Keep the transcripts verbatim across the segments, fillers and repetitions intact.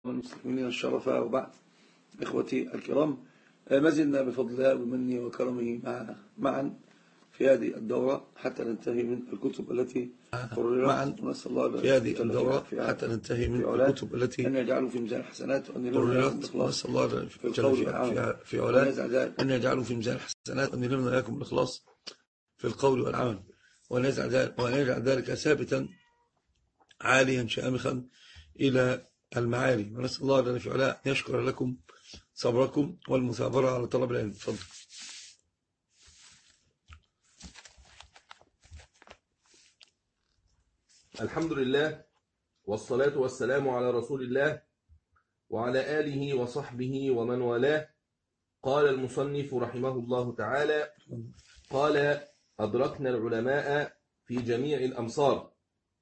المستكملين الشرف، وبعد إخوتي الكرام، ما زلنا بفضل الله ومنه وكرمه معا في هذه الدورة حتى ننتهي من الكتب التي معا ونسأل الله في هذه الدورة حتى ننتهي من الكتب التي أن يجعله في ميزان الحسنات وأن قررت، ونسأل الله في علاه أن يجعله في ميزان الحسنات وأن يلهمنا إياكم الإخلاص في القول والعمل، وأن يجعل ذلك ثابتا عاليا شامخا إلى المعالي. ونسأل الله جل في علاه أن يشكر لكم صبركم والمثابرة على طلب العلم. تفضل. الحمد لله والصلاة والسلام على رسول الله وعلى آله وصحبه ومن والاه. قال المصنف رحمه الله تعالى: قال: أدركنا العلماء في جميع الأمصار،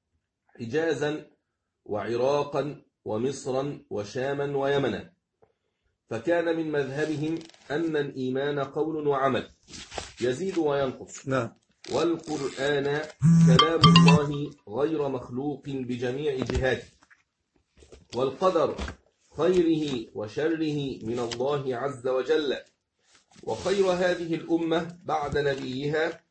حجازا وعراقا ومصرا وشاما ويمنا، فكان من مذهبهم أن الإيمان قول وعمل يزيد وينقص، نعم، والقرآن كلام الله غير مخلوق بجميع جهاته، والقدر خيره وشره من الله عز وجل. وخير هذه الأمة بعد نبيها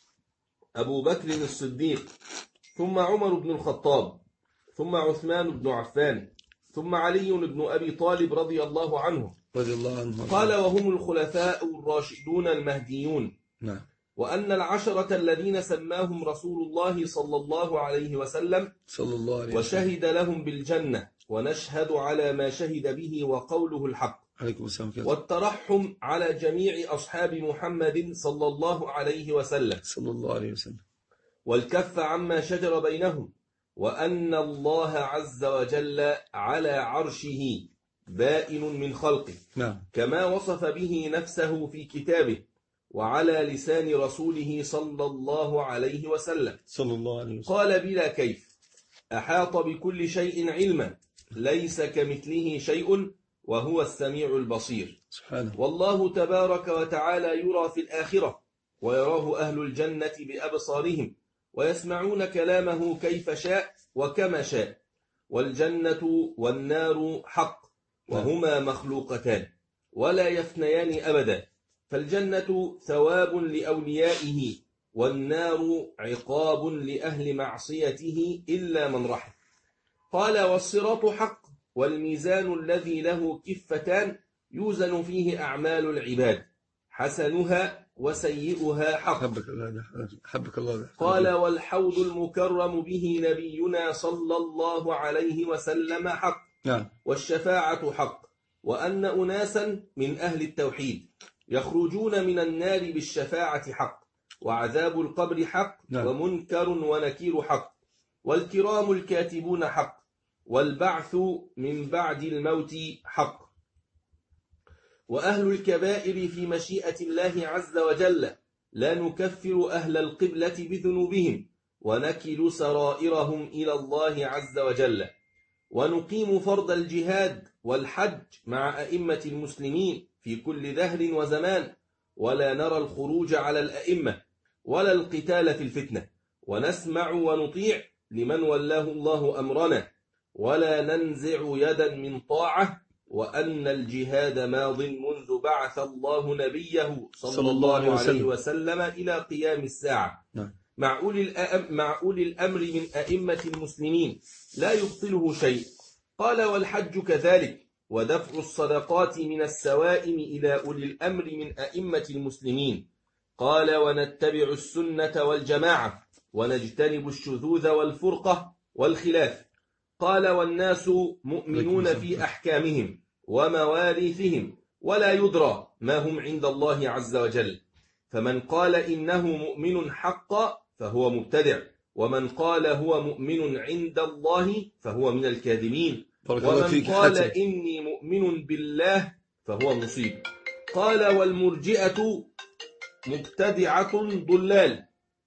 أبو بكر الصديق، ثم عمر بن الخطاب، ثم عثمان بن عفان، ثم علي بن أبي طالب رضي الله عنه. رضي الله عنه. قال: وهم الخلفاء الراشدون المهديون. نعم. وأن العشرة الذين سماهم رسول الله صلى الله عليه وسلم صلى الله عليه وسلم وشهد لهم بالجنة، ونشهد على ما شهد به وقوله الحق. عليكم السلام. والترحم على جميع أصحاب محمد صلى الله عليه وسلم صلى الله عليه وسلم والكف عما شجر بينهم. وأن الله عز وجل على عرشه بائن من خلقه، نعم، كما وصف به نفسه في كتابه وعلى لسان رسوله صلى الله عليه وسلم صلى الله عليه وسلم. قال: بلا كيف، أحاط بكل شيء علما، ليس كمثله شيء وهو السميع البصير. سبحانه. والله تبارك وتعالى يرى في الآخرة، ويراه أهل الجنة بأبصارهم، ويسمعون كلامه كيف شاء وكما شاء. والجنة والنار حق، وهما مخلوقتان ولا يفنيان أبدا. فالجنة ثواب لأوليائه، والنار عقاب لأهل معصيته إلا من رحم. قال: والصراط حق، والميزان الذي له كفتان يوزن فيه أعمال العباد، حسنها وسيئها حق. حبك الله حبك الله. قال: والحوض المكرم به نبينا صلى الله عليه وسلم حق، نعم، والشفاعة حق. وأن أناسا من أهل التوحيد يخرجون من النار بالشفاعة حق. وعذاب القبر حق، نعم، ومنكر ونكير حق. والكرام الكاتبون حق. والبعث من بعد الموت حق. وأهل الكبائر في مشيئة الله عز وجل، لا نكفر أهل القبلة بذنوبهم، ونكل سرائرهم إلى الله عز وجل. ونقيم فرض الجهاد والحج مع أئمة المسلمين في كل دهر وزمان، ولا نرى الخروج على الأئمة ولا القتال في الفتنة. ونسمع ونطيع لمن ولاه الله أمرنا، ولا ننزع يدا من طاعة. وأن الجهاد ماض منذ بعث الله نبيه صلى الله عليه وسلم إلى قيام الساعة، مع أولي الأمر من أئمة المسلمين لا يبطله شيء. قال: والحج كذلك، ودفع الصدقات من السوائم إلى أولي الأمر من أئمة المسلمين. قال: ونتبع السنة والجماعة، ونجتنب الشذوذ والفرقة والخلاف. قال: والناس مؤمنون في أحكامهم ومواريثهم، ولا يدرى ما هم عند الله عز وجل. فمن قال إنه مؤمن حقا فهو مبتدع، ومن قال هو مؤمن عند الله فهو من الكاذبين، ومن قال إني مؤمن بالله فهو مصيب. قال: والمرجئة مبتدعة ضلال،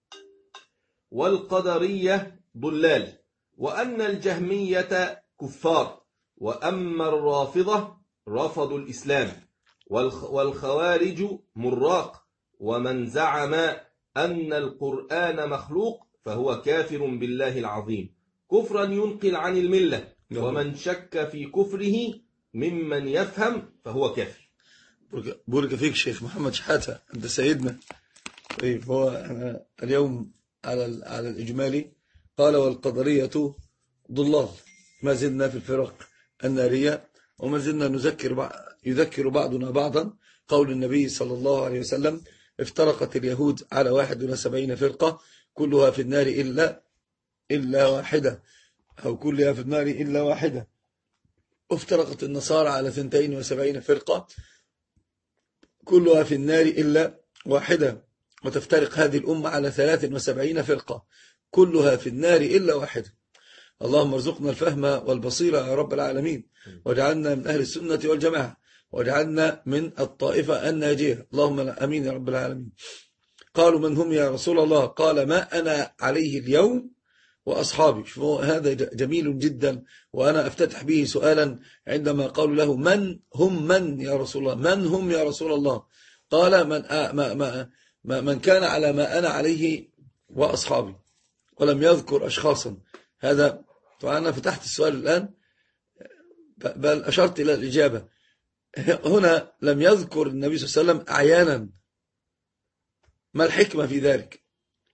والقدرية ضلال. وأن الجهمية كفار. وأما الرافضة رفضوا الإسلام. والخوارج مراق. ومن زعم أن القرآن مخلوق فهو كافر بالله العظيم، كفرا ينقل عن الملة، ومن شك في كفره ممن يفهم فهو كافر. بورك فيك شيخ محمد شحاتة، أنت سيدنا. طيب هو أنا اليوم على على الإجمالي قال والقدرية ضلال، ما زلنا في الفرق النارية، وما زلنا نذكر يذكر بعضنا بعضا قول النبي صلى الله عليه وسلم افترقت اليهود على واحد وسبعين فرقة كلها في النار إلا إلا واحدة، أو كلها في النار إلا واحدة. افترقت النصارى على ثنتين وسبعين فرقة كلها في النار إلا واحدة، وتفترق هذه الأمة على ثلاث وسبعين فرقة كلها في النار إلا واحدة. اللهم ارزقنا الفهم والبصيرة يا رب العالمين، واجعلنا من أهل السنة والجماعة، واجعلنا من الطائفة الناجية، اللهم أمين يا رب العالمين. قالوا من هم يا رسول الله؟ قال ما أنا عليه اليوم وأصحابي. هذا جميل جدا، وأنا أفتتح به سؤالا عندما قالوا له من هم من يا رسول الله، من هم يا رسول الله؟ قال من, ما ما ما من كان على ما أنا عليه وأصحابي، ولم يذكر أشخاصا. هذا أنا فتحت السؤال الآن بل أشرت إلى الإجابة. هنا لم يذكر النبي صلى الله عليه وسلم أعيانا، ما الحكمة في ذلك؟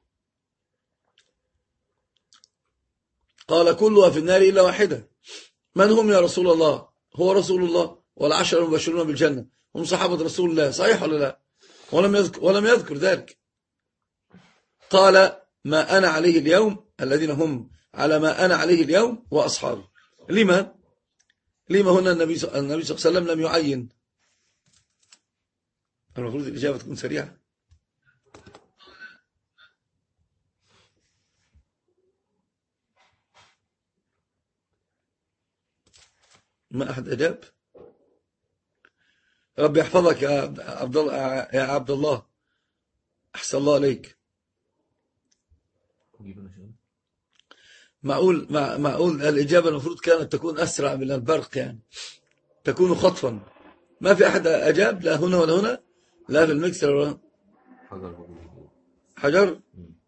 قال كلها في النار إلا واحدة. من هم يا رسول الله؟ هو رسول الله والعشر المبشرون بالجنة هم صحابة رسول الله، صحيح ولا لا؟ ولم يذكر, ولم يذكر ذلك. قال ما أنا عليه اليوم، الذين هم على ما أنا عليه اليوم وأصحابي. لما؟ لما هنا النبي صلى الله عليه وسلم لم يعين؟ المفروض الإجابة تكون سريعة. ما أحد أجاب؟ رب يحفظك يا عبد الله، يا عبد الله، أحسن الله عليك. معقول معقول الإجابة المفروض كانت تكون أسرع من البرق، يعني تكون خطفا. ما في أحد أجاب، لا هنا ولا هنا، لا في المكسر ولا حجر. حجر؟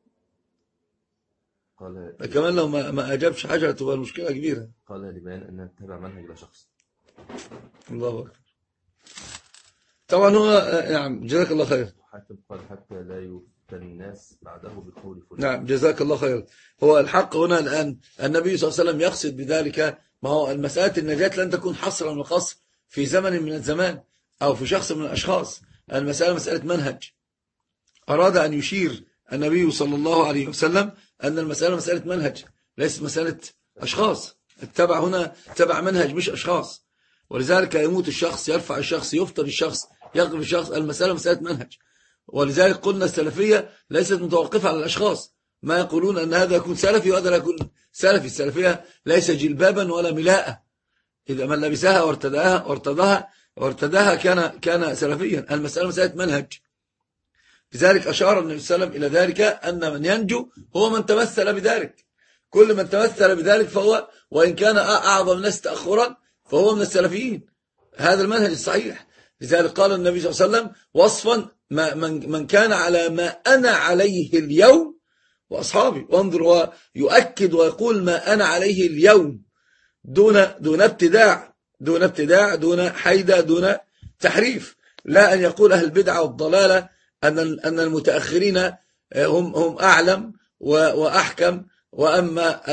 قال كمان لو ما, ما أجابش حجر تبقى المشكلة كبيرة. قال لبيان أن نتبع منهج لا شخص. الله أكبر. طبعا هو نعم جزاك الله خير. حتى قال حتى لا يفتن الناس بعده بقول فلان. نعم جزاك الله خير. هو الحق هنا الآن النبي صلى الله عليه وسلم يقصد بذلك، ما هو المسألة النجاة لن تكون حصرا وقصر في زمن من الزمان أو في شخص من الأشخاص. المسألة مسألة منهج. أراد أن يشير النبي صلى الله عليه وسلم أن المسألة مسألة منهج، ليست مسألة أشخاص. التبع هنا تبع منهج مش أشخاص. ولذلك يموت الشخص، يرفع الشخص، يفطر الشخص، يغفر الشخص. المسألة مسألة منهج. ولذلك قلنا السلفية ليست متوقفة على الأشخاص. ما يقولون أن هذا يكون سلفي وهذا لا يكون سلفي. السلفية ليس جلبابا ولا ملاءة. إذا من لبسها وارتداها وارتداها وارتداها كان كان سلفيا. المسألة مسألة منهج. لذلك أشار النبي صلى الله عليه وسلم إلى ذلك أن من ينجو هو من تمثل بذلك. كل من تمثل بذلك فهو، وإن كان أعظم الناس تأخرا، فهو من السلفيين. هذا المنهج الصحيح. لذلك قال النبي صلى الله عليه وسلم وصفا ما من, من كان على ما أنا عليه اليوم وأصحابي. وانظر هو يؤكد ويقول ما أنا عليه اليوم دون دون ابتداع دون ابتداع دون حيدة دون تحريف. لا أن يقول أهل البدعة والضلالة أن أن المتأخرين هم هم أعلم وأحكم، وأما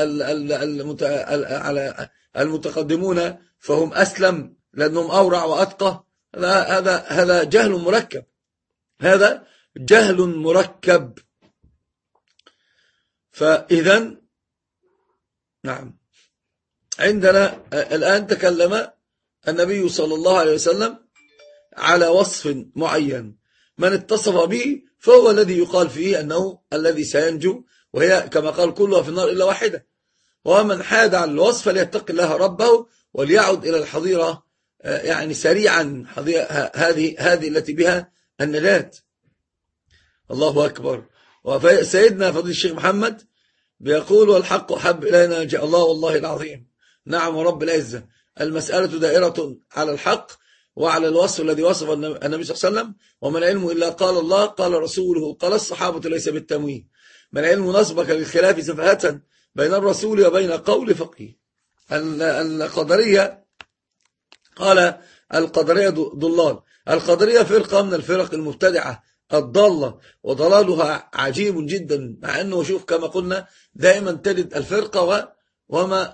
المتقدمون فهم أسلم لأنهم أورع وأتقى. هذا هذا جهل مركب. هذا جهل مركب. فإذا نعم عندنا الآن تكلم النبي صلى الله عليه وسلم على وصف معين، من اتصف به فهو الذي يقال فيه أنه الذي سينجو، وهي كما قال كلها في النار إلا واحدة. ومن حاد عن الوصف فليتق الله ربه وليعد إلى الحظيرة يعني سريعا، هذه هذه التي بها النجاة. الله أكبر. وسيدنا فضيل الشيخ محمد بيقول والحق حب إلينا جاء الله والله العظيم. نعم ورب العزة. المسألة دائرة على الحق وعلى الوصف الذي وصف النبي صلى الله عليه وسلم. وما العلم إلا قال الله قال رسوله قال الصحابة ليس بالتمويه. ما العلم نصبك للخلاف سفهة بين الرسول وبين قول فقيه. القدرية قال القدرية ضلال. القدرية فرقة من الفرق المبتدعة الضالة، وضلالها عجيب جدا، مع أنه شوف كما قلنا دائما تجد الفرقة وما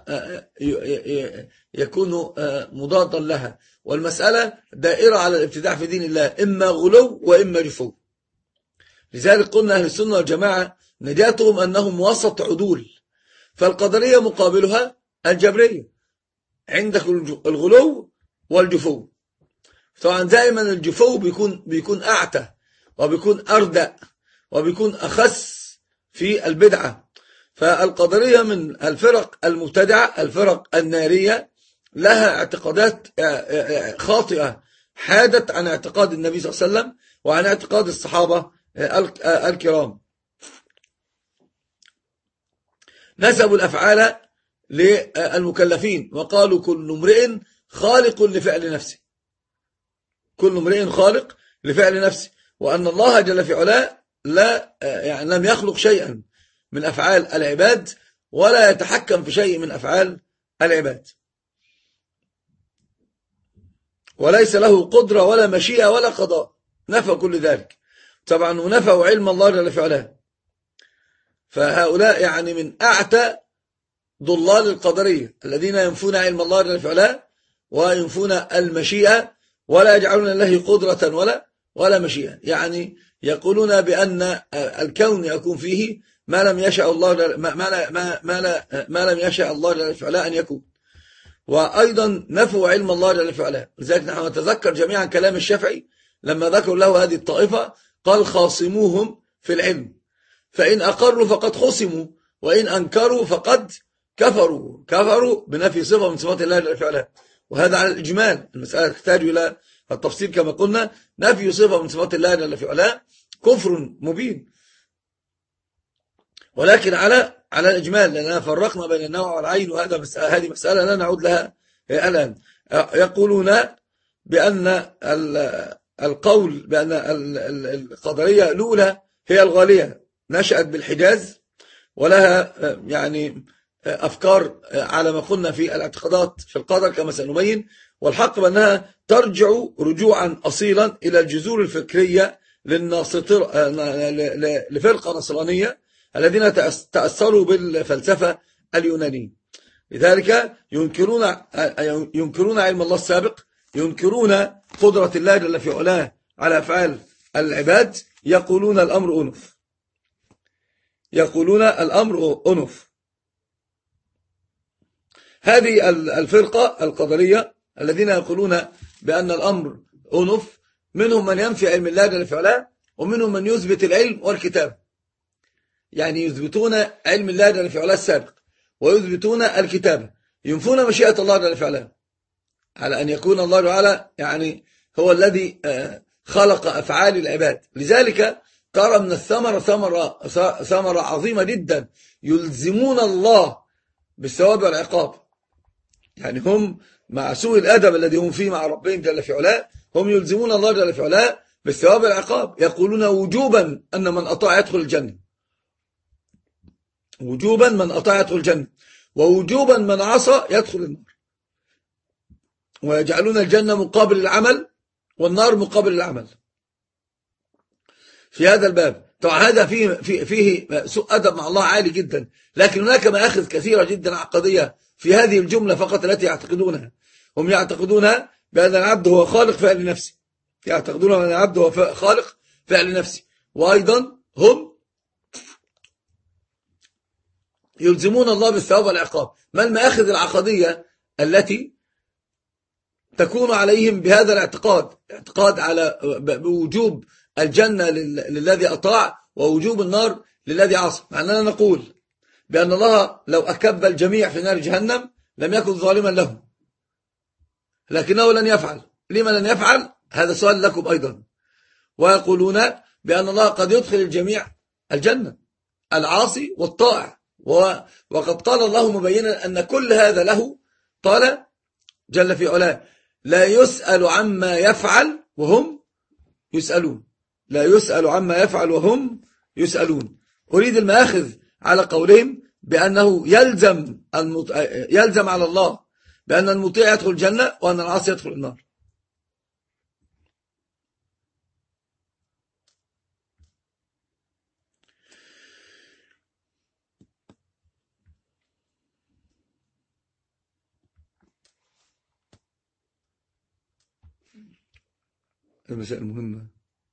يكون مضادا لها، والمسألة دائرة على الابتداع في دين الله، إما غلو وإما جفو. لذلك قلنا أهل السنة والجماعة نجاتهم أنهم وسط عدول. فالقدرية مقابلها الجبرية، عندك الغلو والجفو. طبعا دائما الجفو بيكون بيكون أعتى وبيكون أردأ وبيكون أخس في البدعة. فالقدرية من الفرق المبتدعة، الفرق النارية، لها اعتقادات خاطئة حادت عن اعتقاد النبي صلى الله عليه وسلم وعن اعتقاد الصحابة الكرام. نسبوا الأفعال للمكلفين وقالوا كل امرئ خالق لفعل نفسه، كل امرئ خالق لفعل نفسه، وأن الله جل في علاه لا يعني لم يخلق شيئا من أفعال العباد ولا يتحكم في شيء من أفعال العباد، وليس له قدرة ولا مشيئة ولا قضاء. نفى كل ذلك طبعا، ونفوا علم الله جل في علاه. فهؤلاء يعني من أعتى ضلال القدرية الذين ينفون علم الله جل في علاه وينفون المشيئة ولا يجعلون له قدرة ولا ولا مشيئة. يعني يقولون بأن الكون يكون فيه ما لم يشاء الله ما ما ما, ما, ما لم يشاء الله جل في علاه أن يكون. وأيضا نفوا علم الله جل في علاه. لذلك نحن نتذكر جميعا كلام الشافعي لما ذكروا له هذه الطائفة، قال خاصموهم في العلم، فإن أقروا فقد خصموا وإن أنكروا فقد كفروا كفروا بنفي صفة من صفات الله جل في علاه. وهذا على الإجمال، المسألة تحتاج إلى التفصيل كما قلنا. نفي صفة من صفات الله جل في علاه كفر مبين، ولكن على على الإجمال، لأننا فرقنا بين النوع والعين، وهذا مسألة هذه مسألة لا نعود لها الآن. يقولون بأن القول بأن القدرية الأولى هي الغالية، نشأت بالحجاز ولها يعني أفكار على ما قلنا في الاعتقادات في القدر كما سنبين، والحق بأنها ترجع رجوعا أصيلا إلى الجذور الفكرية للناصطر لفرقة نصرانية الذين تأثروا بالفلسفة اليونانية. لذلك ينكرون ينكرون علم الله السابق، ينكرون قدرة الله جل في علاه على أفعال العباد، يقولون الأمر أنف يقولون الأمر أنف هذه الفرقة القدرية الذين يقولون بأن الأمر أنف، منهم من ينفي علم الله جل في علاه ومنهم من يثبت العلم والكتاب. يعني يثبتون علم الله جل في علاه السابق ويثبتون الكتابة، ينفون مشيئة الله جل في علاه على أن يكون الله تعالى يعني هو الذي خلق أفعال العباد. لذلك ترى من الثمرة ثمرة ثمرة عظيمة جدا، يلزمون الله بالثواب والعقاب. يعني هم مع سوء الأدب الذي هم فيه مع ربهم جل في علاه، هم يلزمون الله جل في علاه بالثواب والعقاب. يقولون وجوبا أن من أطاع يدخل الجنة، وجوبا من أطاع يدخل الجنة، ووجوبا من عصى يدخل النار، ويجعلون الجنة مقابل العمل والنار مقابل العمل في هذا الباب. طبعا هذا فيه, فيه, فيه سوء أدب مع الله عالي جدا، لكن هناك مآخذ كثيرة جدا عقدية في هذه الجملة فقط التي يعتقدونها. هم يعتقدون بأن العبد هو خالق فعل نفسه، يعتقدون بأن العبد هو خالق فعل نفسه، وأيضا هم يلزمون الله بالثواب والعقاب. ما المآخذ العقدية التي تكون عليهم بهذا الاعتقاد، اعتقاد على بوجوب الجنة للذي أطاع ووجوب النار للذي عصى؟ مع أننا نقول بأن الله لو أكب الجميع في نار جهنم لم يكن ظالما له، لكنه لن يفعل. لما لن يفعل؟ هذا سؤال لكم أيضا. ويقولون بأن الله قد يدخل الجميع الجنة، العاصي والطائع، وقد قال الله مبينا أن كل هذا له. قال جل في علاه لا يسأل عما يفعل وهم يسألون، لا يسأل عما يفعل وهم يسألون. أريد المآخذ على قولهم بأنه يلزم المط... يلزم على الله بأن المطيع يدخل الجنة وأن العاصي يدخل النار. المسائل المهمة.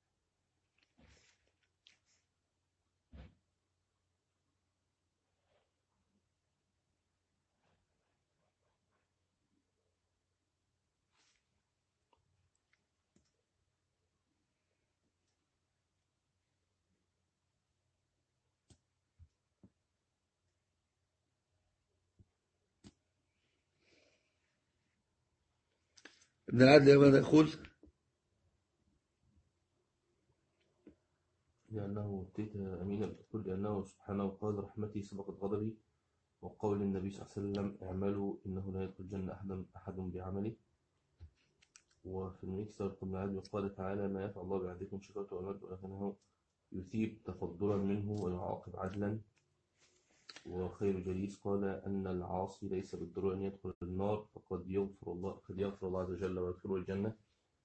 ابن العدل ماذا يقول؟ لأنه أتيت أمينا بتقول لأنه سبحانه قال رحمتي سبقت غضبي، وقول النبي صلى الله عليه وسلم اعملوا إنه لا يدخل الجنة أحد أحد بعمله. وفي الميكسر ابن عدل قال تعالى ما يفعل الله بعبدكم شكرته وأمرت ولكنه يثيب تفضلا منه ويعاقب عدلا. وخير جليس قال أن العاصي ليس بالضرورة أن يدخل النار، فقد يغفر الله قد يغفر الله عز وجل ويغفره الجنة.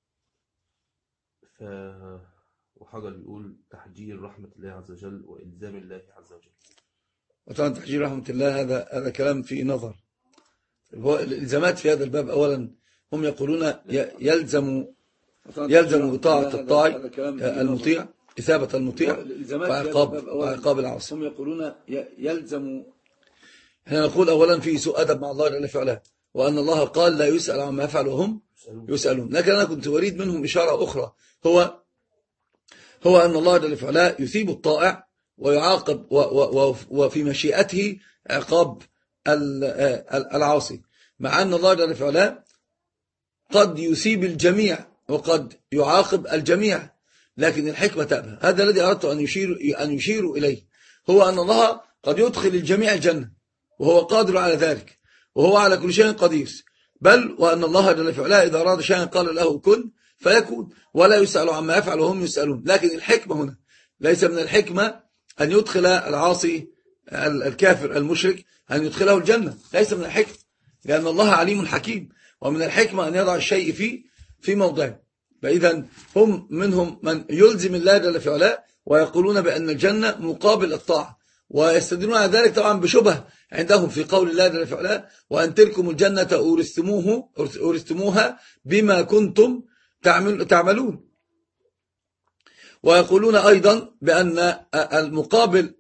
ف وحجر يقول تحجير رحمة الله عز وجل وإلزام الله عز وجل. وطبعا تحجير رحمة الله هذا هذا كلام فيه نظر. هو الإلزامات في هذا الباب أولا هم يقولون يلزم يلزم بطاعة الطاعي المطيع إثابة المطيع وعقاب وعقاب العاصي. هم يقولون يلزم. احنا نقول أولا في سوء أدب مع الله جل وعلا، وأن الله قال لا يسأل عما يفعل وهم يسألون. لكن أنا كنت أريد منهم إشارة أخرى، هو هو أن الله جل وعلا يثيب الطائع ويعاقب وفي مشيئته عقاب العاصي، مع أن الله جل وعلا قد يثيب الجميع وقد يعاقب الجميع، لكن الحكمة تأبى. هذا الذي أردت أن يشير أن يشير إليه، هو أن الله قد يدخل الجميع الجنة وهو قادر على ذلك، وهو على كل شيء قدير، بل وأن الله جل وعلا إذا أراد شيئا قال له كن فيكون، ولا يسأل عما يفعل وهم يسألون. لكن الحكمة هنا ليس من الحكمة أن يدخل العاصي الكافر المشرك أن يدخله الجنة، ليس من الحكمة، لأن الله عليم حكيم، ومن الحكمة أن يضع الشيء في في موضعه. فإذا هم منهم من يلزم الله جل وعلا ويقولون بأن الجنة مقابل الطاعة، ويستدلون على ذلك طبعا بشبه عندهم في قول الله جل وعلا وأن تلكم الجنة أورثتموه أورثتموها بما كنتم تعملون. ويقولون أيضا بأن المقابل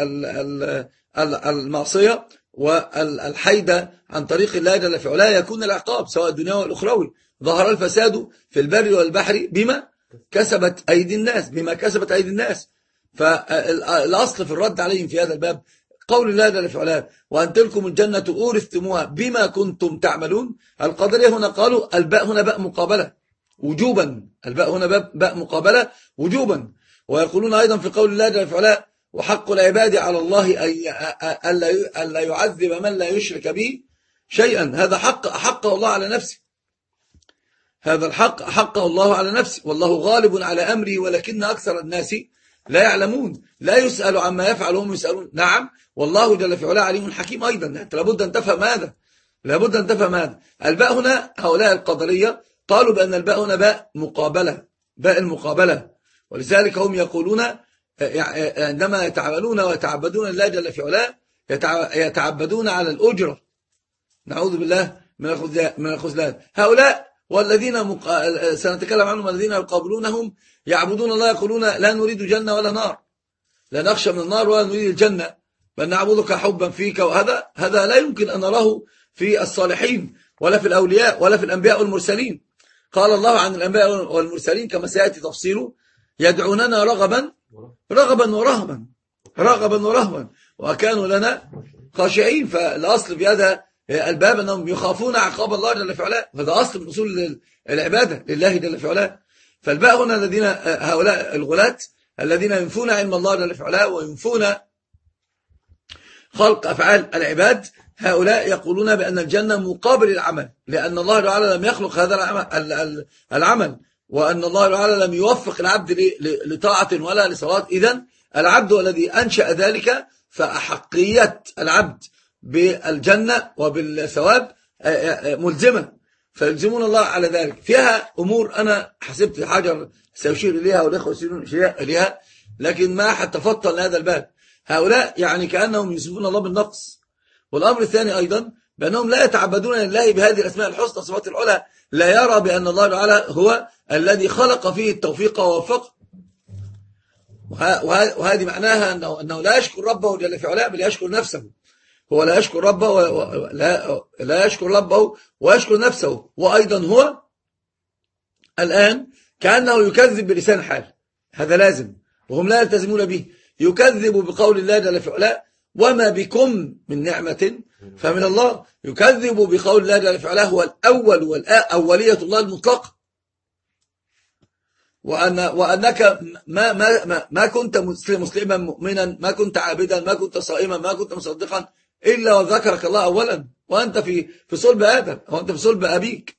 المعصية والحيدة عن طريق الله جل وعلا يكون العقاب سواء الدنيوي والأخروي. ظهر الفساد في البر والبحر بما كسبت أيدي الناس بما كسبت أيدي الناس. فالأصل في الرد عليهم في هذا الباب قول الله جل وعلا وأن تلكم الجنة أورثتموها بما كنتم تعملون. القدرية هنا قالوا الباء هنا باء مقابلة وجوبا، الباء هنا باء مقابلة وجوبا. ويقولون أيضا في قول الله جل وعلا وحق العباد على الله أن لا يعذب من لا يشرك به شيئا. هذا حق حقه الله على نفسه، هذا الحق حقه الله على نفسه، والله غالب على أمره ولكن أكثر الناس لا يعلمون. لا يسأل عما يفعل وهم يسألون. نعم، والله جل وعلا عليم حكيم أيضا. لابد أن تفهم هذا، لابد أن تفهم هذا. الباء هنا هؤلاء القدرية قالوا بأن الباء هنا باء مقابلة، باء المقابلة، ولذلك هم يقولون عندما يتعاملون ويتعبدون الله جل وعلا يتعبدون على الأجرة. نعوذ بالله من الخذلان. هؤلاء والذين مق... سنتكلم عنهم الذين يقابلونهم يعبدون الله يقولون لا نريد جنة ولا نار، لا نخشى من النار ولا نريد الجنة، بل نعبدك حبا فيك. وهذا هذا لا يمكن أن نراه في الصالحين ولا في الأولياء ولا في الأنبياء والمرسلين. قال الله عن الأنبياء والمرسلين كما سيأتي تفصيله يدعوننا رغبا رغبا ورهبا رغبا ورهبا وكانوا لنا خاشعين. فالأصل في هذا الباب أنهم يخافون عقاب الله جل وعلا، هذا أصل من أصول العبادة لله جل وعلا. فالباء هنا الذين هؤلاء الغلاة الذين ينفون علم الله جل وعلا وينفون خلق أفعال العباد، هؤلاء يقولون بأن الجنة مقابل العمل، لأن الله تعالى لم يخلق هذا العمل، وأن الله تعالى لم يوفق العبد لطاعة ولا لصلاة. إذن العبد الذي أنشأ ذلك فأحقية العبد بالجنة وبالثواب ملزمة، فيلزمون الله على ذلك. فيها أمور أنا حسبت حاجة سيشير إليها والإخوة يشيرون إليها، لكن ما حتفطن لهذا الباب. هؤلاء يعني كأنهم يوصفون الله بالنقص. والأمر الثاني أيضا بأنهم لا يتعبدون لله بهذه الأسماء الحسنى صفات العلى، لا يرى بأن الله تعالى هو الذي خلق فيه التوفيق ووفقه، وهذه معناها أنه, أنه لا يشكر ربه جل في علاه، بل يشكر نفسه. هو لا يشكر ربه ولا لا يشكر ربه ويشكر نفسه. وأيضا هو الآن كأنه يكذب بلسان حال، هذا لازم، وهم لا يلتزمون به. يكذب بقول الله جل في علاه وما بكم من نعمة فمن الله. يكذب بقول الله جل في علاه هو الأول والأولية الله المطلقة، وأن وأنك ما ما ما, ما كنت مسلما مؤمنا، ما كنت عابدا، ما كنت صائما، ما كنت مصدقا إلا وذكرك الله أولا، وأنت في في صلب آدم، وأنت في صلب أبيك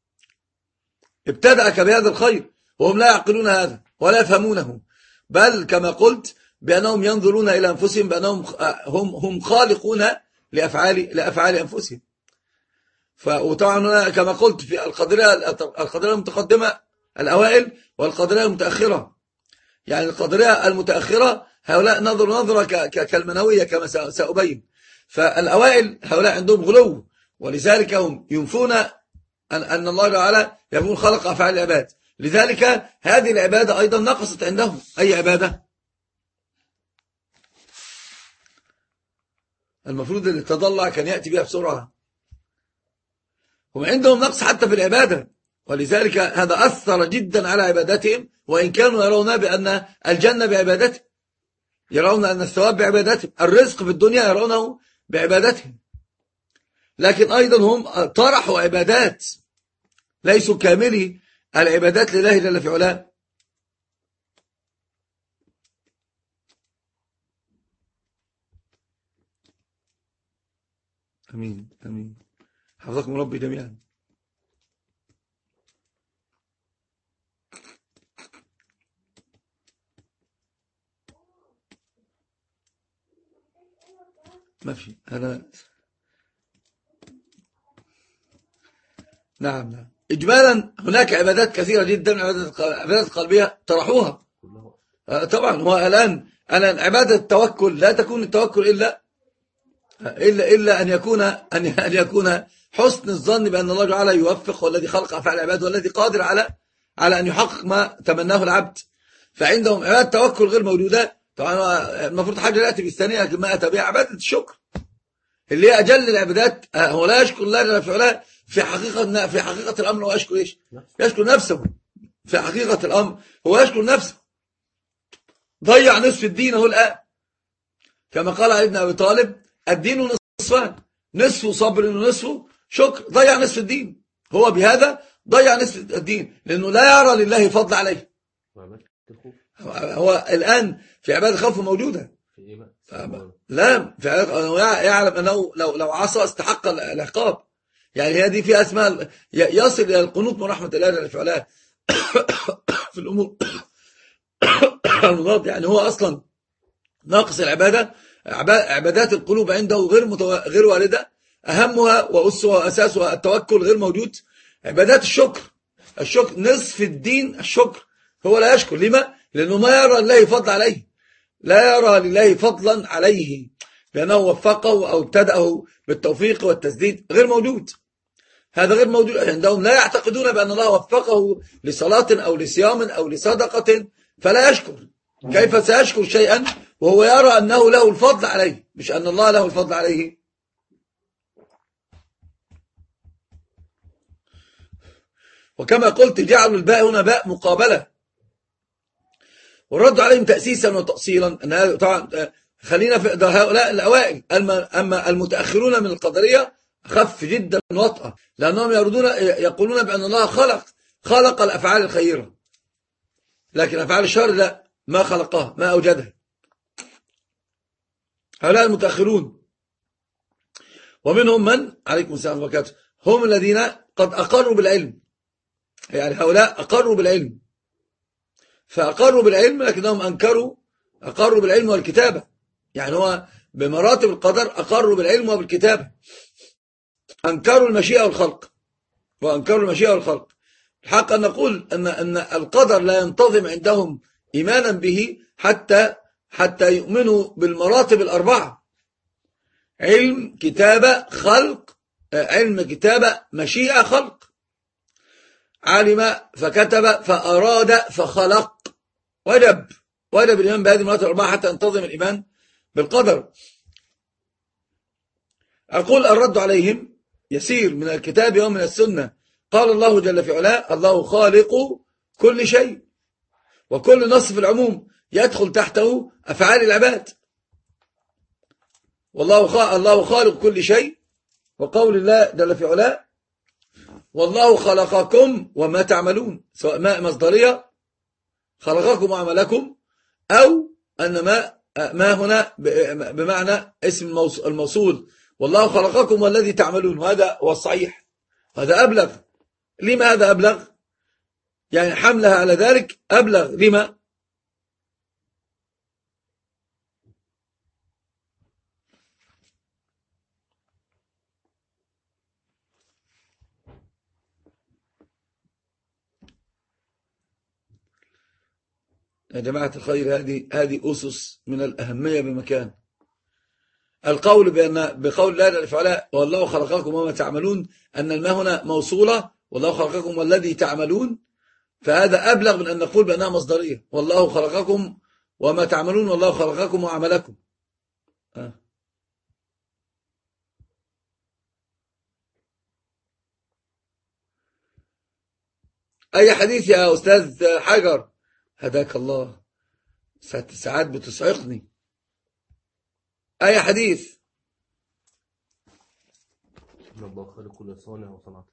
ابتدأك بهذا الخير، وهم لا يعقلون هذا ولا يفهمونه، بل كما قلت بأنهم ينظرون إلى أنفسهم بأنهم هم هم خالقون لأفعال لأفعال أنفسهم. وطبعا كما قلت في القدرية القدرية المتقدمة الأوائل والقدرية المتأخرة، يعني القدرية المتأخرة هؤلاء نظروا نظرة كالمنوية كما سأبين. فالأوائل هؤلاء عندهم غلو، ولذلك هم ينفون أن, أن الله تعالى يكون خلق أفعال العباد. لذلك هذه العبادة أيضا نقصت عندهم. أي عبادة؟ المفروض اللي تضلع كان يأتي بها بسرعة. هم عندهم نقص حتى في العبادة، ولذلك هذا أثر جدا على عبادتهم، وإن كانوا يرون بأن الجنة بعبادتهم، يرون أن الثواب بعبادتهم، الرزق في الدنيا يرونه بعبادتهم، لكن أيضا هم طرحوا عبادات ليسوا كاملي العبادات لله جل في علاه. أمين أمين، حفظكم ربي جميعا. ما في أنا نعم نعم. إجمالا هناك عبادات كثيرة جدا، عبادات قلبية طرحوها. طبعا هو الآن الآن عبادة التوكل لا تكون التوكل إلا إلا إلا أن يكون أن أن يكون حسن الظن بأن الله تعالى يوفق، والذي خلق أفعال العباد، والذي قادر على على أن يحقق ما تمناه العبد. فعندهم عبادة توكل غير موجودة. طبعا المفروض حاجة يأتي بالثانية، لكن ما أتى بها عبادة الشكر اللي هي أجل العبادات. هو لا يشكر الله جل في علاه في حقيقة في حقيقة الأمر، هو يشكر إيش؟ يشكر نفسه. في حقيقة الأمر هو يشكر نفسه. ضيع نصف الدين هو الآن، كما قال علي بن أبي طالب الدين نصفان، نصفه صبر ونصفه شكر. ضيع نصف الدين، هو بهذا ضيع نصف الدين، لأنه لا يرى لله فضل عليه. هو الآن في عبادة خوف موجودة، لا في يعلم أنه لو لو عصى استحق العقاب. يعني هذه في أسماء يصل إلى القنوط من رحمة الله جل في علاه في الأمور المضاد. يعني هو أصلا ناقص العبادة، عبادات القلوب عنده غير متو... غير واردة، أهمها وأسها وأساسها التوكل غير موجود. عبادات الشكر، الشكر نصف الدين الشكر. هو لا يشكر، لما؟ لأنه ما يرى لله فضل عليه، لا يرى لله فضلا عليه بأنه وفقه أو ابتدأه بالتوفيق والتسديد، غير موجود. هذا غير موجود عندهم. لا يعتقدون بأن الله وفقه لصلاة أو لصيام أو لصدقة فلا يشكر. كيف سيشكر شيئا وهو يرى أنه له الفضل عليه، مش أن الله له الفضل عليه؟ وكما قلت جعلوا الباء هنا باء مقابلة، والرد عليهم تأسيسا وتأصيلا. أن طبعا خلينا في هؤلاء الأوائل. أما المتأخرون من القدرية خف جدا وطأة، لأنهم يردون يقولون بأن الله خلق خلق الأفعال الخيرة، لكن أفعال الشر لا، ما خلقها، ما أوجدها. هؤلاء المتأخرون. ومنهم من عليكم السلام وبركاته هم الذين قد أقروا بالعلم، يعني هؤلاء أقروا بالعلم، فأقروا بالعلم لكنهم أنكروا، أقروا بالعلم والكتابة. يعني هو بمراتب القدر أقروا بالعلم وبالكتابة، أنكروا المشيئة والخلق وأنكروا المشيئة والخلق. الحق أن نقول أن أن القدر لا ينتظم عندهم إيمانا به حتى حتى يؤمنوا بالمراتب الأربعة: علم، كتابة، خلق، علم، كتابة، مشيئة، خلق. علم فكتب فأراد فخلق، وجب وجب الإيمان بهذه المراتب الأربعة حتى ينتظم الإيمان بالقدر. أقول الرد عليهم يسير من الكتاب ومن السنة. قال الله جل في علاه: الله خالق كل شيء، وكل نص في العموم يدخل تحته أفعال العباد. والله الله خالق كل شيء، وقول الله جل في علاه: والله خلقكم وما تعملون، سواء ما مصدرية خلقكم وعملكم، أو أن ما ما هنا بمعنى اسم الموصول، والله خلقكم والذي تعملون، وهذا هو الصحيح، هذا أبلغ. لما هذا أبلغ؟ يعني حملها على ذلك أبلغ. لما؟ يا جماعة الخير، هذه هذه أسس من الأهمية بمكان. القول بأن بقول لا جل في علاه: والله خلقكم وما تعملون، أن الماء هنا موصولة، والله خلقكم والذي تعملون، فهذا أبلغ من أن نقول بأنها مصدرية: والله خلقكم وما تعملون، والله خلقكم وعملكم. أه. أي حديث يا أستاذ حجر؟ هداك الله، ساعات بتصعقني. أي حديث؟ الله خالق كل صانع وصنعته.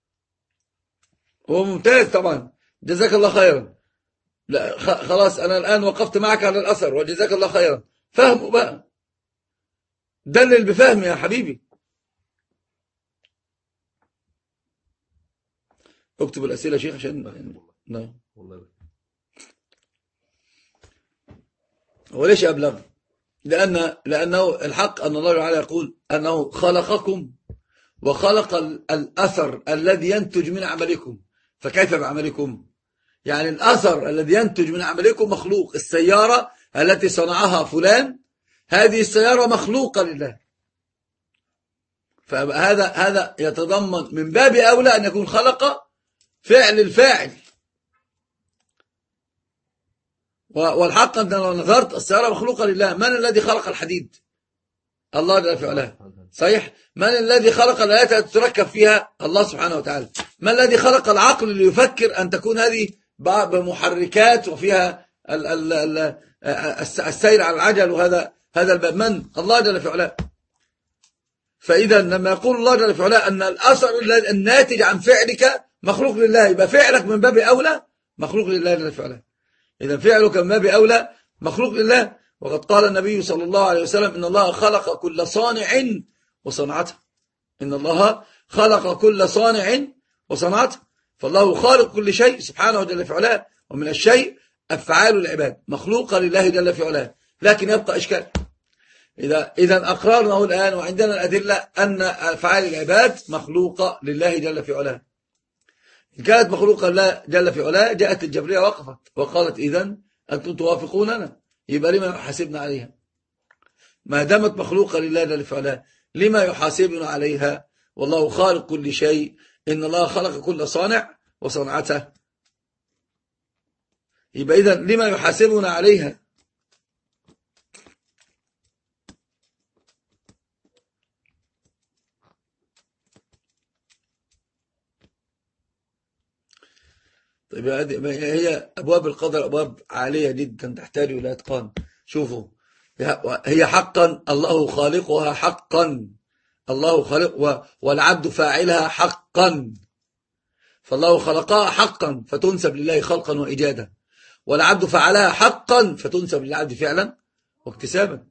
هو ممتاز طبعا، جزاك الله خيرا. لا خلاص، أنا الآن وقفت معك على الأثر، وجزاك الله خيرا. فهموا بقى، دلل بفهم يا حبيبي. اكتب الأسئلة يا شيخ عشان نعم. والله هو ليش أبلغ؟ لأن لأنه الحق أن الله تعالى يقول أنه خلقكم وخلق الأثر الذي ينتج من عملكم، فكيف بعملكم؟ يعني الأثر الذي ينتج من عملكم مخلوق. السيارة التي صنعها فلان، هذه السيارة مخلوقة لله، فهذا هذا يتضمن من باب أولى أن يكون خلق فعل الفاعل. والحق أن لو نظرت السيارة مخلوقة لله. من الذي خلق الحديد؟ الله جل في علاه، صحيح. من الذي خلق الآلات التي تركب فيها؟ الله سبحانه وتعالى. من الذي خلق العقل ليفكر أن تكون هذه بمحركات وفيها ال ال ال السير على العجل وهذا هذا الباب؟ من؟ الله جل في علاه. فإذا لما يقول الله جل في علاه أن الأثر الناتج عن فعلك مخلوق لله، يبقى فعلك من باب أولى مخلوق لله جل في علاه. إذا فعلك من باب أولى مخلوق لله. وقد قال النبي صلى الله عليه وسلم: إن الله خلق كل صانع وصنعته. إن الله خلق كل صانع وصنعته. فالله خالق كل شيء سبحانه جل في علاه، ومن الشيء أفعال العباد مخلوقة لله جل في علاه. لكن يبقى إشكال. إذا إذا أقررناه الآن وعندنا الأدلة أن أفعال العباد مخلوقة لله جل في علاه، إن كانت مخلوقة لله جل في علاه، جاءت الجبرية وقفت وقالت: إذن أنتم توافقوننا، يبقى لما يحاسبنا عليها؟ ما دامت مخلوقة لله جل في علاه، لما يحاسبنا عليها؟ والله خالق كل شيء، إن الله خلق كل صانع وصنعته. يبقى إذن لما يحاسبنا عليها؟ طيب هي أبواب القدر أبواب عالية جدا تحتاج إلى إتقان. شوفوا، هي حقا الله خالقها حقا، الله خالق والعبد فاعلها حقا. فالله خلقها حقا فتنسب لله خلقا وإيجادا، والعبد فعلها حقا فتنسب للعبد فعلا واكتسابا.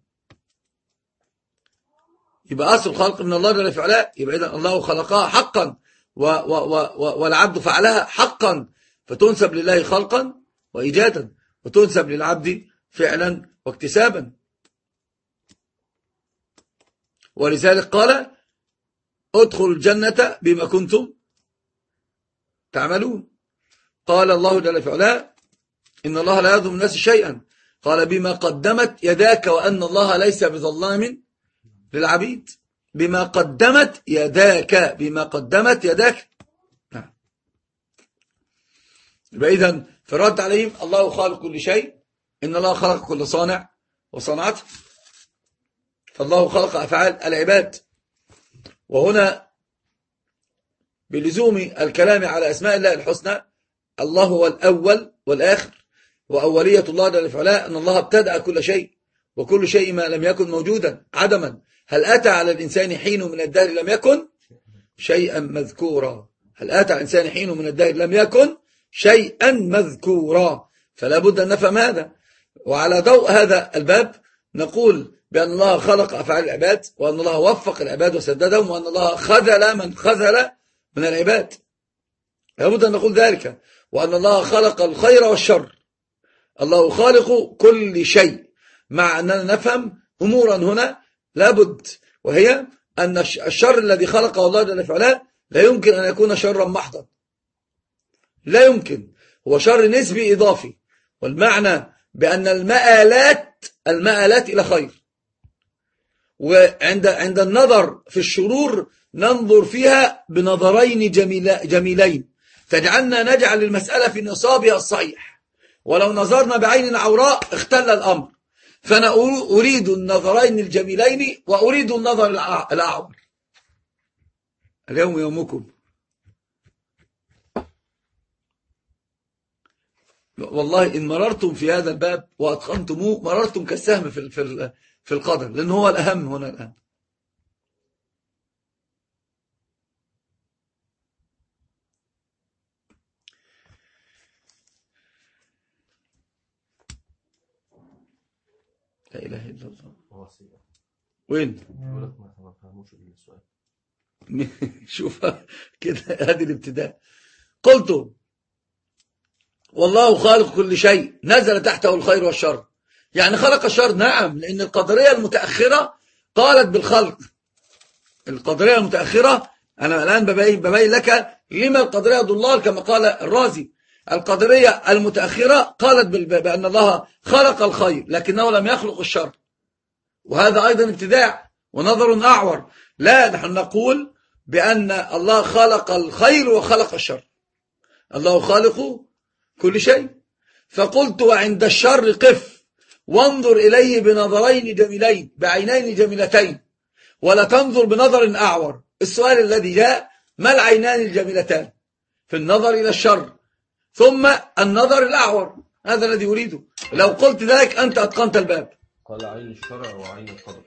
يبقى أصل الخلق من الله جل في علاه. يبقى إذن الله خلقها حقا و و و والعبد فعلها حقا، فتنسب لله خلقا وإيجادا، وتنسب للعبد فعلا واكتسابا. ولذلك قال ادخلوا الجنة بما كنتم تعملون. قال الله جل في علاه إن الله لا يظلم الناس شيئا، قال بما قدمت يداك وأن الله ليس بظلام للعبيد. بما قدمت يداك، بما قدمت يداك. نعم. يبقى إذن في الرد عليهم الله خالق كل شيء، إن الله خلق كل صانع وصنعته، فالله خلق أفعال العباد. وهنا بلزوم الكلام على أسماء الله الحسنى، الله هو الأول والآخر، وأولية الله جل في علاه أن الله ابتدأ كل شيء، وكل شيء ما لم يكن موجودا عدما. هل أتى على الإنسان حين من الدهر لم يكن شيئا مذكورا؟ هل أتى على الإنسان حين من الدهر لم يكن شيئا مذكورا؟ فلا بد أن نفهم هذا. وعلى ضوء هذا الباب نقول بأن الله خلق أفعال العباد، وأن الله وفق العباد وسددهم، وأن الله خذل من خذل من العباد. لا بد أن نقول ذلك. وأن الله خلق الخير والشر، الله خالق كل شيء، مع أننا نفهم أمورا هنا لابد، وهي أن الشر الذي خلقه الله جل في علاه لا يمكن أن يكون شرا محضا، لا يمكن، هو شر نسبي إضافي. والمعنى بأن المآلات المآلات إلى خير. وعند عند النظر في الشرور ننظر فيها بنظرين جميلين تجعلنا نجعل المسألة في نصابها الصحيح. ولو نظرنا بعين عوراء اختل الأمر. فأنا أريد النظرين الجميلين وأريد النظر الأعور. اليوم يومكم. والله إن مررتم في هذا الباب وأتقنتموه مررتم كالسهم في في في القدر، لأنه هو الأهم هنا الآن. لا إله إلا الله. وين؟ شوف كده، هذه الابتداء. قلت والله خالق كل شيء نزل تحته الخير والشر. يعني خلق الشر، نعم، لأن القدرية المتأخرة قالت بالخلق. القدرية المتأخرة، أنا الآن ببين, ببين لك لما القدرية ضلال كما قال الرازي. القدرية المتأخرة قالت بأن الله خلق الخير لكنه لم يخلق الشر، وهذا أيضا ابتداع ونظر أعور. لا، نحن نقول بأن الله خلق الخير وخلق الشر، الله خالق كل شيء. فقلت وعند الشر قف وانظر إليه بنظرين جميلين، بعينين جميلتين، ولا تنظر بنظر أعور. السؤال الذي جاء: ما العينان الجميلتان في النظر إلى الشر ثم النظر الأعور؟ هذا الذي أريده. لو قلت ذلك أنت أتقنت الباب. قال عين الشرع وعين القدر.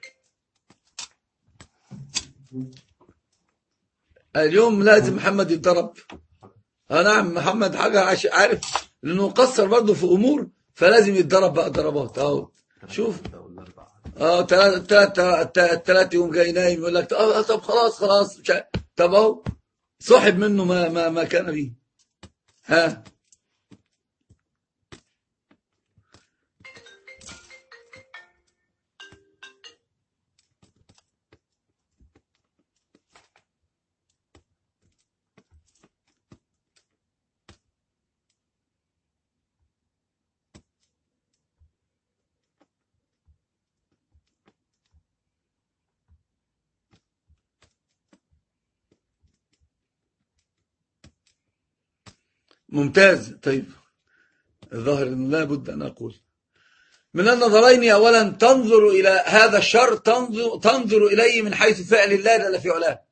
اليوم لازم محمد يتضرب. اه نعم، محمد حاجة عارف، لأنه قصر برضه في أمور، فلازم يتضرب بقى ضربات. اهو شوف، اه ثلاثة يوم جاي نايم يقول لك اه طب خلاص خلاص، طب اهو صاحب منه ما ما ما كان به. ها ممتاز. طيب، الظاهر أن لا بد أن أقول من النظرين: أولا تنظر إلى هذا الشر، تنظر, تنظر إليه من حيث فعل الله جل في علاه،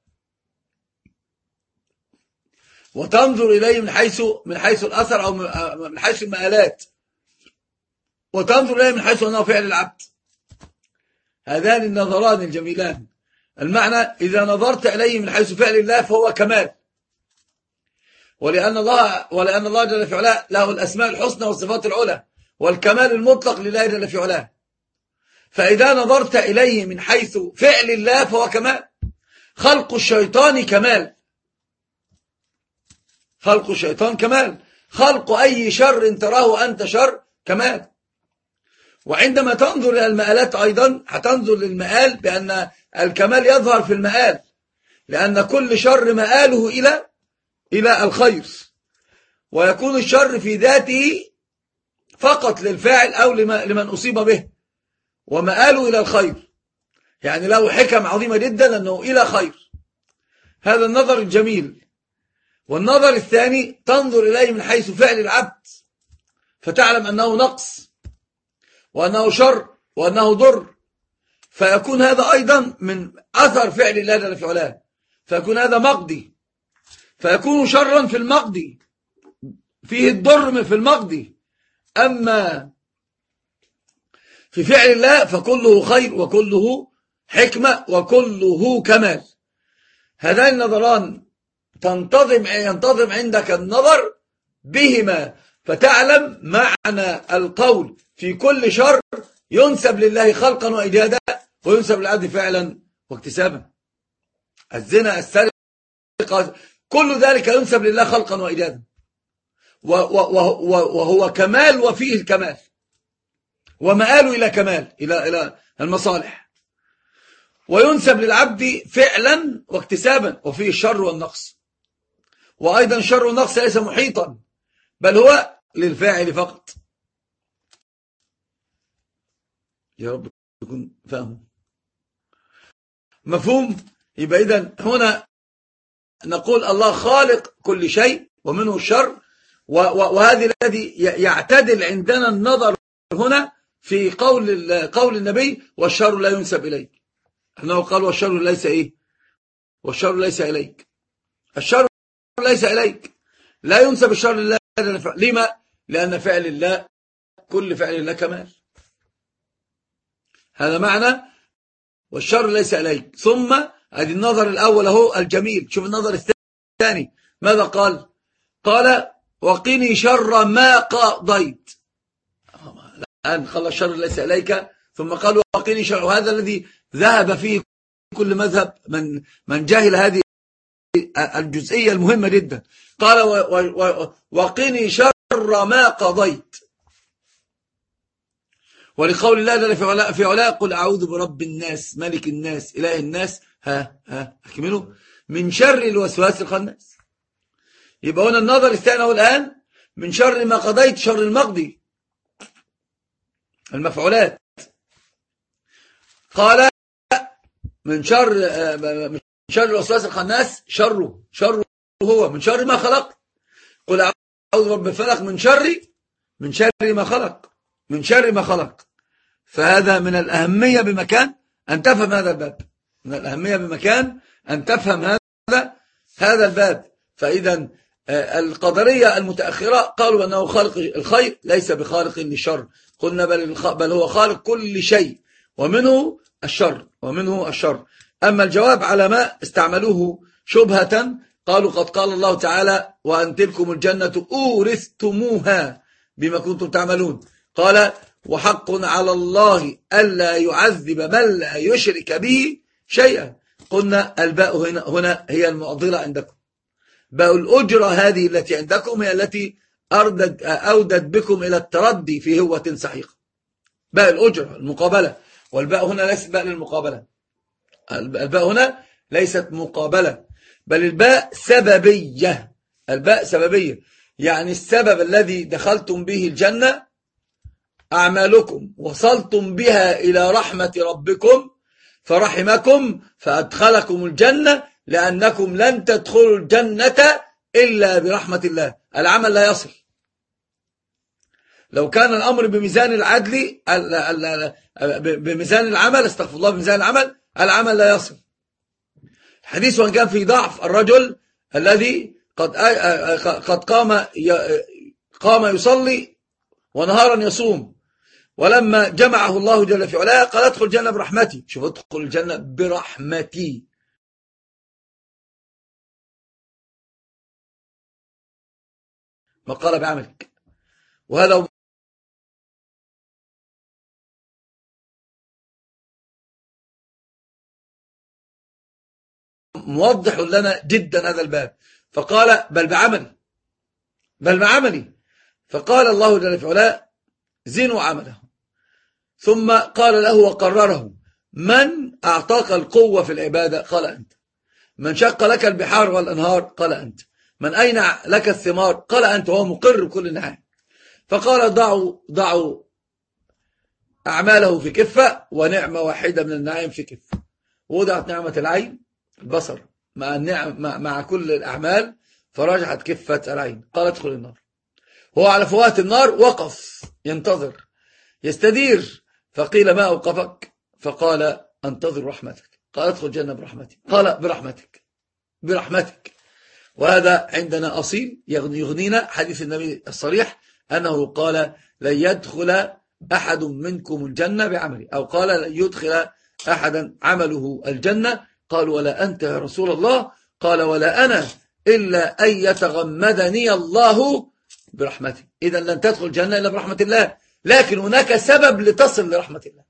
وتنظر إليه من حيث من حيث الأثر أو من حيث المآلات، وتنظر إليه من حيث أنه فعل العبد. هذان النظران الجميلان. المعنى: إذا نظرت إليه من حيث فعل الله فهو كمال، ولأن الله ولأن الله جل في علاه له الأسماء الحسنى والصفات العلى، والكمال المطلق لله جل في علاه. فإذا نظرت إليه من حيث فعل الله فهو كمال. خلق الشيطان كمال، خلق الشيطان كمال، خلق أي شر تراه أنت شر كمال. وعندما تنظر إلى المآلات أيضا هتنظر للمآل بأن الكمال يظهر في المآل، لأن كل شر مآله إلى إلى الخير، ويكون الشر في ذاته فقط للفاعل أو لمن أصيب به، ومآله إلى الخير، يعني له حكم عظيمة جدا أنه إلى خير. هذا النظر الجميل. والنظر الثاني تنظر إليه من حيث فعل العبد، فتعلم أنه نقص وأنه شر وأنه ضر، فيكون هذا أيضا من أثر فعل الله جل في علاه، فيكون هذا مقضي، فيكون شرا في المقضي، فيه الضر في المقضي. أما في فعل الله فكله خير وكله حكمة وكله كمال. هذان النظران تنتظم ينتظم عندك النظر بهما، فتعلم معنى القول في كل شر ينسب لله خلقا وإيجادا، وينسب للعبد فعلا واكتسابا. الزنا، السرقة، كل ذلك ينسب لله خلقا وإيجادا، وهو كمال وفيه الكمال، ومآله إلى كمال، إلى إلى المصالح. وينسب للعبد فعلا واكتسابا، وفيه الشر والنقص. وأيضا الشر والنقص ليس محيطا، بل هو للفاعل فقط. يا رب يكون فاهم مفهوم. يبقى إذن هنا نقول الله خالق كل شيء ومنه الشر، وهذا الذي يعتدل عندنا النظر هنا في قول قول النبي: والشر لا ينسب إليك. أنه قال: والشر ليس إيه؟ والشر ليس إليك. الشر ليس إليك، لا ينسب الشر لله. لما؟ لأن فعل الله، كل فعل الله كمال. هذا معنى والشر ليس إليك. ثم هذه النظر الأول هو الجميل. شوف النظر الثاني ماذا قال؟ قال: وقني شر ما قضيت. الآن قال الشر ليس إليك، ثم قال: وقني شر. وهذا الذي ذهب فيه كل مذهب من من جاهل هذه الجزئية المهمة جدا. قال: وقني شر ما قضيت. ولقول الله جل في علاه: قل أعوذ برب الناس ملك الناس إله الناس ها ها أكملوا من شر الوسواس الخناس. يبقى هنا النظر الثاني هو الآن من شر ما قضيت، شر المقضي، المفعولات. قال: من شر من شر الوسواس الخناس، شره شره هو من شر ما خلق. قل أعوذ برب الفلق من شر من شر ما خلق، من شر ما خلق. فهذا من الأهمية بمكان أن تفهم هذا الباب، من الأهمية بمكان أن تفهم هذا هذا الباب. فإذا القدرية المتأخرة قالوا أنه خالق الخير ليس بخالق للشر. قلنا بل, بل هو خالق كل شيء ومنه الشر ومنه الشر. أما الجواب على ما استعملوه شبهة، قالوا: قد قال الله تعالى: وأن تلكم الجنة أورثتموها بما كنتم تعملون. قال: وحق على الله ألا يعذب من لا يشرك به شيئا. قلنا الباء هنا, هنا هي المعضلة عندكم. باء الأجرة هذه التي عندكم هي التي أردد أودت بكم إلى التردي في هوة سحيقة. باء الأجرة المقابلة، والباء هنا ليست باء للمقابلة. الباء هنا ليست مقابلة، بل الباء سببية. الباء سببية، يعني السبب الذي دخلتم به الجنة أعمالكم، وصلتم بها إلى رحمة ربكم فرحمكم فأدخلكم الجنة، لأنكم لن تدخلوا الجنة إلا برحمة الله. العمل لا يصل. لو كان الأمر بميزان العدل، بميزان العمل، استغفر الله، بميزان العمل، العمل لا يصل. حديث وان كان في ضعف الرجل الذي قد قد قام قام يصلي ونهارا يصوم، ولما جمعه الله جل في علاه قال: ادخل الجنة برحمتي. شوف، ادخل الجنة برحمتي. ما قال بعملك. وهذا موضح لنا جدا هذا الباب. فقال: بل بعملي، بل بعملي. فقال الله جل في علاه: زنوا عمله. ثم قال له وقرره: من أعطاك القوة في العبادة؟ قال أنت. من شق لك البحار والأنهار؟ قال أنت. من أين لك الثمار؟ قال أنت. وهو مقر بكل نعم. فقال ضعوا ضعوا أعماله في كفة ونعمة واحدة من النعيم في كفة. وضعت نعمة العين البصر مع, النعم مع, مع كل الأعمال، فرجحت كفة العين. قال ادخل النار. هو على فوات النار وقف ينتظر يستدير، فقيل ما أوقفك؟ فقال انتظر رحمتك. قال ادخل الجنة برحمتي. قال برحمتك برحمتك. وهذا عندنا أصيل يغنينا حديث النبي الصريح أنه قال لن يدخل أحد منكم الجنة بعمله، أو قال لن يدخل أحدا عمله الجنة. قال ولا أنت يا رسول الله؟ قال ولا أنا إلا أن يتغمدني الله برحمته. إذا لن تدخل الجنة إلا برحمة الله، لكن هناك سبب لتصل لرحمة الله.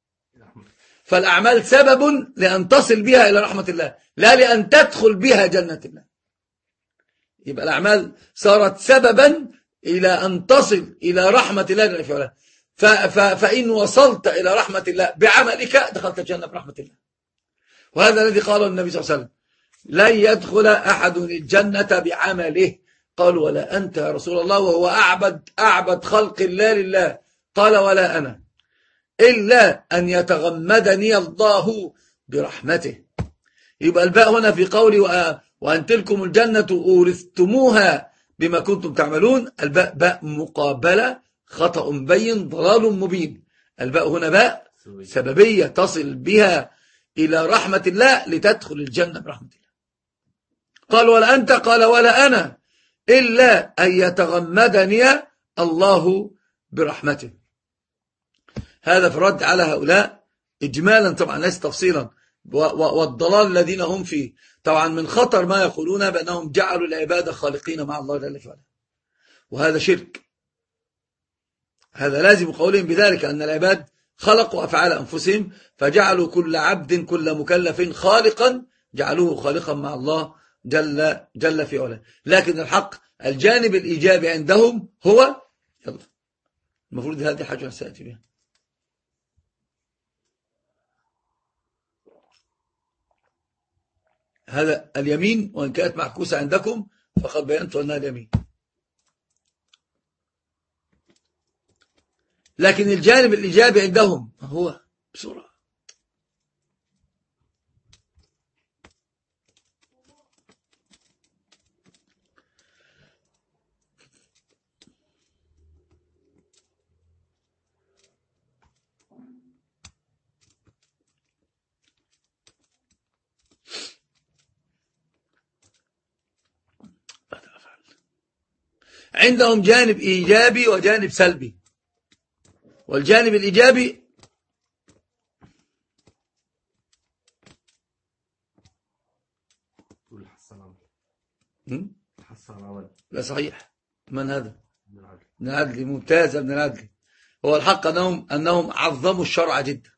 فالأعمال سبب لأن تصل بها إلى رحمة الله، لا لأن تدخل بها جنة الله. يبقى الأعمال صارت سببا إلى أن تصل إلى رحمة الله جل في علاه. فإن وصلت إلى رحمة الله بعملك دخلت الجنة برحمة الله. وهذا الذي قاله النبي صلى الله عليه وسلم لن يدخل أحد الجنة بعمله. قال ولا أنت يا رسول الله؟ وهو أعبد أعبد خلق الله لله. قال ولا أنا إلا أن يتغمدني الله برحمته. يبقى الباء هنا في قولي وأن تلكم الجنة أورثتموها بما كنتم تعملون. الباء باء مقابلة، خطأ مبين، ضلال مبين. الباء هنا باء سببية تصل بها إلى رحمة الله لتدخل الجنة برحمة الله. قال ولا أنت؟ قال ولا أنا إلا أن يتغمدني الله برحمته. هذا في الرد على هؤلاء إجمالا طبعا ليس تفصيلا، والضلال الذين هم فيه. طبعا من خطر ما يقولون بأنهم جعلوا العبادة خالقين مع الله جل وعلا، وهذا شرك. هذا لازم قولهم بذلك أن العباد خلقوا أفعال أنفسهم، فجعلوا كل عبد كل مكلف خالقا، جعلوه خالقا مع الله جل, جل في علاه. لكن الحق الجانب الإيجابي عندهم هو يلا المفروض هذه حاجة سأتي بها. هذا اليمين وإن كانت معكوسة عندكم فقد بينت أنها اليمين، لكن الجانب الإيجابي عندهم هو بسرعة عندهم جانب إيجابي وجانب سلبي. والجانب الإيجابي لا صحيح. من هذا؟ ابن العدلي. ممتاز ابن العدلي. هو الحق أنهم, أنهم عظموا الشرع جدا.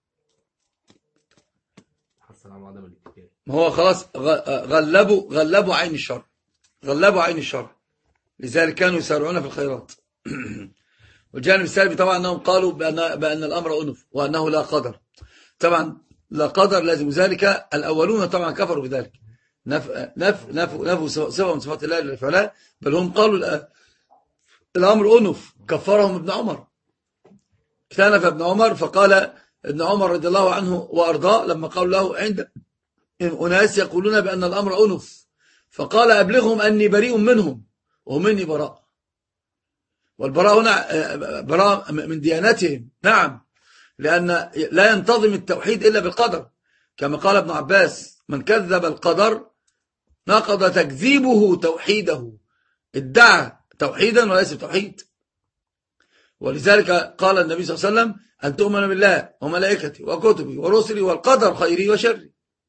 هو خلاص غلبوا غلبوا عين الشرع غلبوا عين الشرع لذلك كانوا يسارعون في الخيرات. والجانب السلبي طبعا أنهم قالوا بأن, بأن الأمر أنف وأنه لا قدر. طبعا لا قدر لازم ذلك. الأولون طبعا كفروا بذلك، نفوا نف نف نف صفة من صفات الله جل وعلا، بل هم قالوا الأمر أنف. كفرهم ابن عمر، اكتنف ابن عمر، فقال ابن عمر رضي الله عنه وأرضاه لما قالوا له عند أناس يقولون بأن الأمر أنف، فقال أبلغهم أني بريء منهم ومني براء. والبراء هنا براء من ديانتهم، نعم، لأن لا ينتظم التوحيد إلا بالقدر، كما قال ابن عباس من كذب القدر نقض تكذيبه توحيده. ادعى توحيدا وليس توحيد. ولذلك قال النبي صلى الله عليه وسلم أن تؤمن بالله وملائكته وكتبه ورسله والقدر خيره وشره.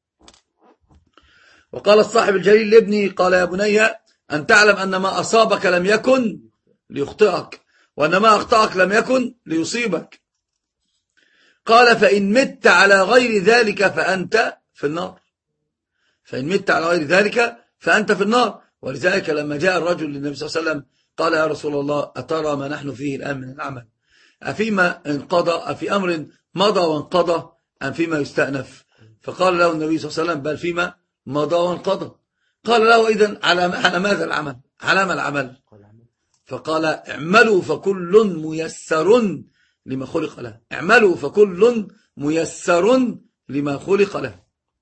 وقال الصاحب الجليل لابنه قال يا بني أن تعلم أن ما أصابك لم يكن ليخطئك وأن ما أخطأك لم يكن ليصيبك. قال فإن مت على غير ذلك فأنت في النار. فإن مت على غير ذلك فأنت في النار. ولذلك لما جاء الرجل للنبي صلى الله عليه وسلم قال يا رسول الله أترى ما نحن فيه الآن من العمل أفيما انقضى أفي أمر مضى وانقضى أم فيما يستأنف؟ فقال له النبي صلى الله عليه وسلم بل فيما مضى وانقضى. قال له إذن على على ماذا العمل؟ على ما العمل؟ فقال اعملوا فكل ميسر لما خلق له. اعملوا فكل ميسر لما خلق له.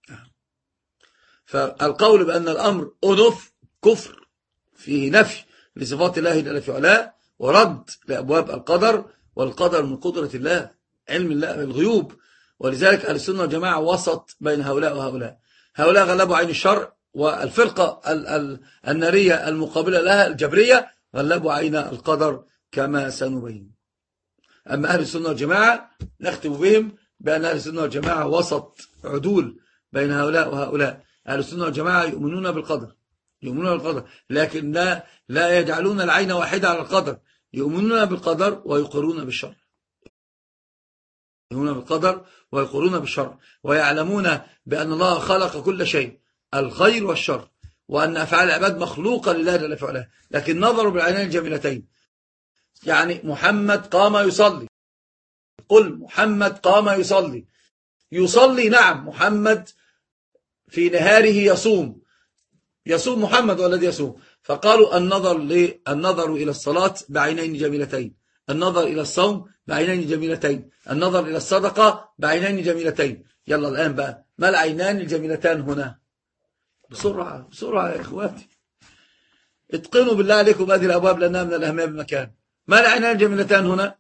فالقول بأن الأمر أنف كفر، فيه نفي لصفات الله جل في علاه ورد لأبواب القدر، والقدر من قدرة الله، علم الله بالغيوب. ولذلك أهل السنة والجماعة وسط بين هؤلاء وهؤلاء. هؤلاء غلبوا عين الشرع، والفرقة النارية المقابلة لها الجبرية غلبوا عين القدر كما سنبين. أما أهل السنة والجماعة نختم بهم بأن أهل السنة والجماعة وسط عدول بين هؤلاء وهؤلاء. أهل السنة والجماعة يؤمنون بالقدر، يؤمنون بالقدر، لكن لا, لا يجعلون العين واحدة على القدر. يؤمنون بالقدر ويقرون بالشر، يؤمنون بالقدر ويقرون بالشر، ويعلمون بأن الله خلق كل شيء، الخير والشر، وأن أفعال العباد مخلوقة لله جل في علاه، لكن نظروا بالعينين الجميلتين. يعني محمد قام يصلي، قل محمد قام يصلي، يصلي نعم، محمد في نهاره يصوم، يصوم محمد والذي يصوم. فقالوا النظر النظر إلى الصلاة بعينين جميلتين، النظر إلى الصوم بعينين جميلتين، النظر إلى الصدقة بعينين جميلتين. يلا الآن بقى، ما العينان الجميلتان هنا؟ بسرعة بسرعة يا إخواتي، اتقنوا بالله عليكم هذه الأبواب لأنها من الأهمية بمكان. ما العينان الجميلتان هنا؟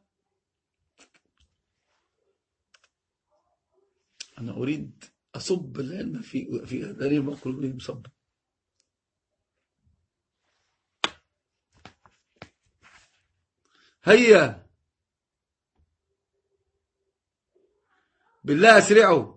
أنا أريد أصب العلم في في أذانهم وقلوبهم صبا. هيا بالله أسرعوا.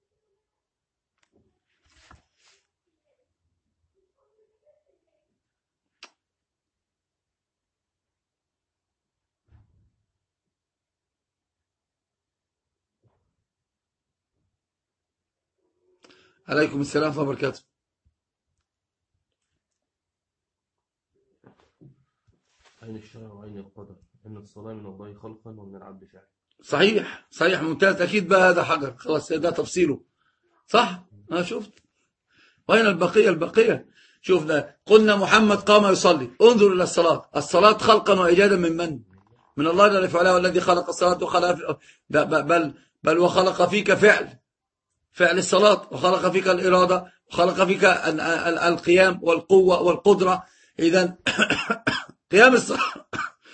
عليكم السلام ورحمة الله وبركاته. عين الشرع وعين القدر، إن الصلاة من الله خلقا ومن العبد فعلا. صحيح صحيح ممتاز. أكيد بقى هذا حجر، خلاص ده تفصيله صح. أنا شفت. وين البقية؟ البقية شوفنا. قلنا محمد قام يصلي، انظر إلى الصلاة. الصلاة خلقا وإيجادا من من؟ من الله جل في علاه، والذي خلق الصلاة وخلق بل بل وخلق فيك فعل فعل الصلاة، وخلق فيك الإرادة، وخلق فيك القيام والقوة والقدرة. إذن قيام الصلاة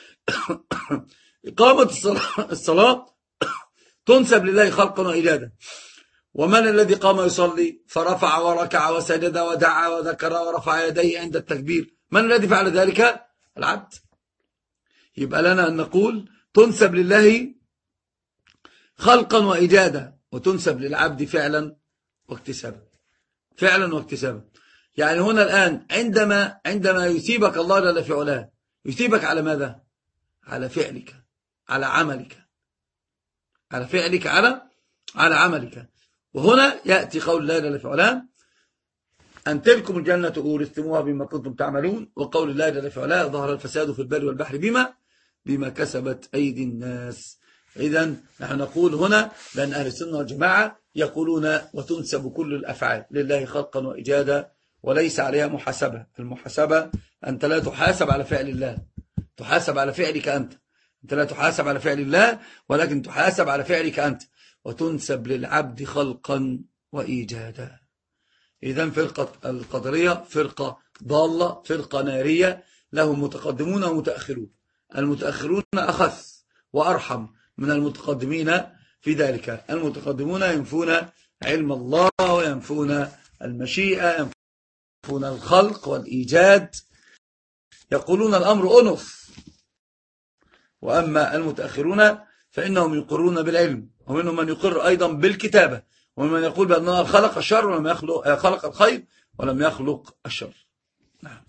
إقامة الصلاة, الصلاة تنسب لله خلقا وإيجادا. ومن الذي قام يصلي فرفع وركع وسجد ودعا وذكر ورفع يديه عند التكبير؟ من الذي فعل ذلك؟ العبد. يبقى لنا أن نقول تنسب لله خلقا وإيجادا، وتنسب للعبد فعلا واكتسابا، فعلا واكتسابا. يعني هنا الآن عندما عندما يثيبك الله جل في علاه، يثيبك على ماذا؟ على فعلك، على عملك، على فعلك، على على عملك. وهنا يأتي قول الله جل في علاه أن تلكم الجنة أورثتموها بما كنتم تعملون، وقول الله جل في علاه ظهر الفساد في البر والبحر بما بما كسبت أيدي الناس. إذن نحن نقول هنا بأن أهل السنة والجماعة يقولون وتنسب كل الأفعال لله خلقا وإيجادا، وليس عليها محاسبة. المحاسبة أنت لا تحاسب على فعل الله، تحاسب على فعلك أنت. أنت لا تحاسب على فعل الله، ولكن تحاسب على فعلك أنت. وتنسب للعبد خلقا وإيجادا. إذن فرقة القدرية فرقة ضالة، فرقة نارية، لهم متقدمون ومتأخرون. المتأخرون أخف وأرحم من المتقدمين في ذلك. المتقدمون ينفون علم الله وينفون المشيئة، ينفون الخلق والإيجاد، يقولون الأمر أنف. وأما المتأخرون فإنهم يقرون بالعلم، ومنهم من يقر أيضا بالكتابة، ومن من يقول بأن الله خلق الشر ولم يخلق خلق الخير ولم يخلق الشر. نعم.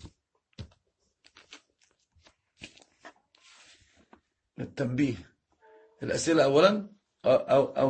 التنبيه، الأسئلة أولا أو, أو, أو